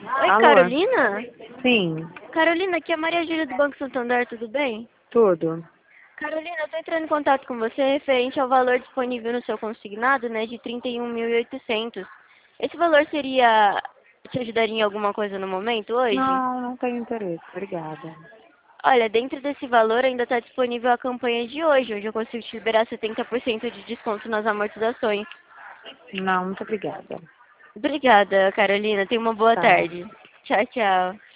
Oi, Alô? Carolina? Sim, Carolina, aqui é a Maria Júlia do Banco Santander, tudo bem? tudo. Carolina, eu tô entrando em contato com você referente ao valor disponível no seu consignado, né, de 31.800. Esse valor te ajudaria em alguma coisa no momento hoje? Não, não tenho interesse, obrigada. Olha, dentro desse valor ainda está disponível a campanha de hoje, onde eu consigo te liberar 70% de desconto nas amortizações. Não, muito obrigada. Obrigada, Carolina. Tenha uma boa Tá. tarde. Tchau, tchau.